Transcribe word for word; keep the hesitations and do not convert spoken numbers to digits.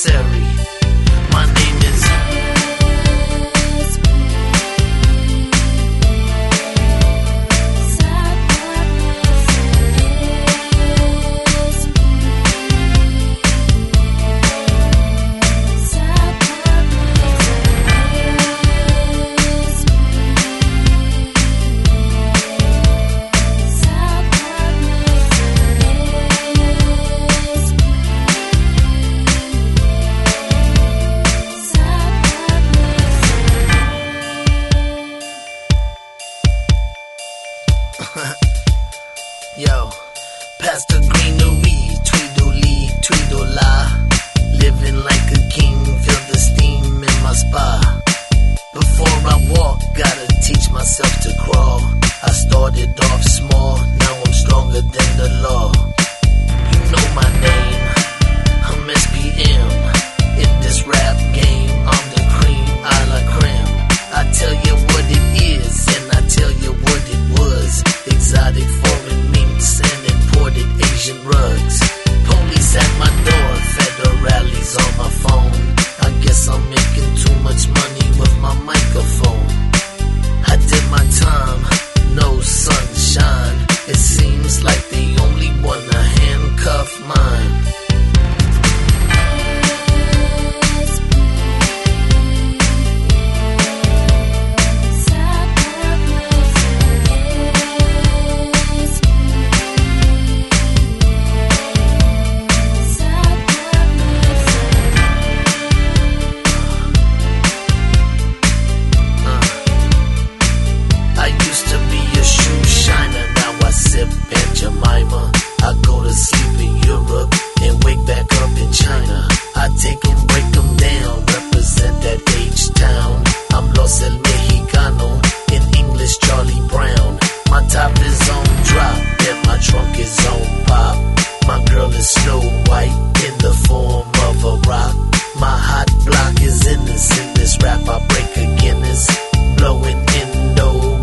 necessary. My name is Yo, past the greenery, Tweedledee, Tweedle-la. Living like a king, feel the steam in my spa. Before I walk, gotta teach myself to crawl. I started off small, now I'm stronger than the law. You know my name, I'm S P M. In this rap game, I'm the cream, a la creme. I tell you what it is, and I tell you what it was. Exotic foreign meats and imported Asian rugs. Police at my door, federales on my phone. I guess I'm making too much money with my microphone. I did my time, no sunshine. It seems like they only wanna handcuff mine. Jemima. I go to sleep in Europe and wake back up in China. I take them, break them down, represent that H-town. I'm Los El Mexicano, in English Charlie Brown. My top is on drop and my trunk is on pop. My girl is Snow White in the form of a rock. My hot block is innocent. This rap I break a Guinness, blowing in no